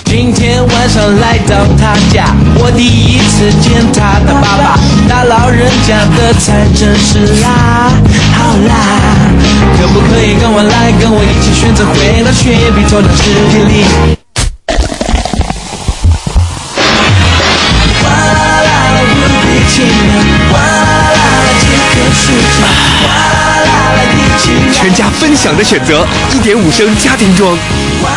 今天晚上来到他家，我第一次见他的爸爸，大老人家的菜真是辣，好辣！可不可以跟我来，跟我一起选择回到雪碧头的世界里？哇啦啦，无敌情人，哇啦啦，这个世界，哇啦啦，一起。 全家分享的选择，1.5升家庭装。